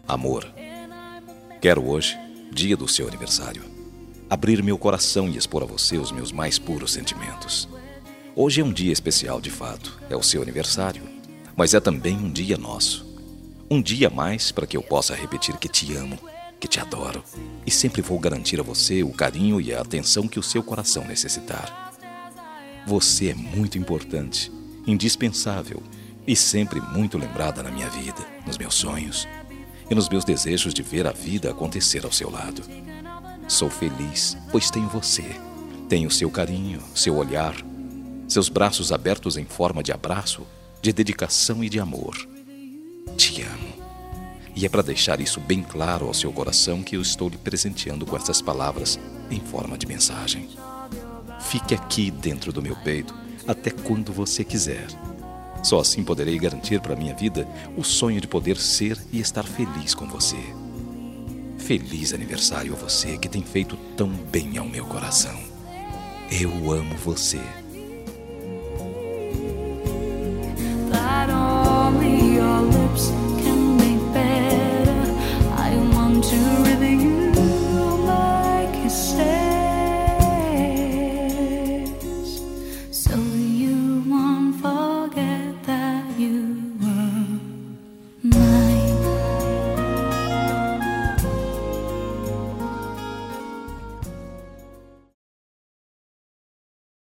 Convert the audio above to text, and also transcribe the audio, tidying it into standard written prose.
Amor, quero hoje, dia do seu aniversário, abrir meu coração e expor a você os meus mais puros sentimentos. Hoje é um dia especial de fato, é o seu aniversário, mas é também um dia nosso. Um dia a mais para que eu possa repetir que te amo, que te adoro e sempre vou garantir a você o carinho e a atenção que o seu coração necessitar. Você é muito importante, indispensável e sempre muito lembrada na minha vida, nos meus sonhos e nos meus desejos de ver a vida acontecer ao seu lado. Sou feliz, pois tenho você. Tenho seu carinho, seu olhar, seus braços abertos em forma de abraço, de dedicação e de amor. Te amo. E é para deixar isso bem claro ao seu coração que eu estou lhe presenteando com essas palavras em forma de mensagem. Fique aqui dentro do meu peito até quando você quiser. Só assim poderei garantir para minha vida o sonho de poder ser e estar feliz com você. Feliz aniversário a você que tem feito tão bem ao meu coração. Eu amo você.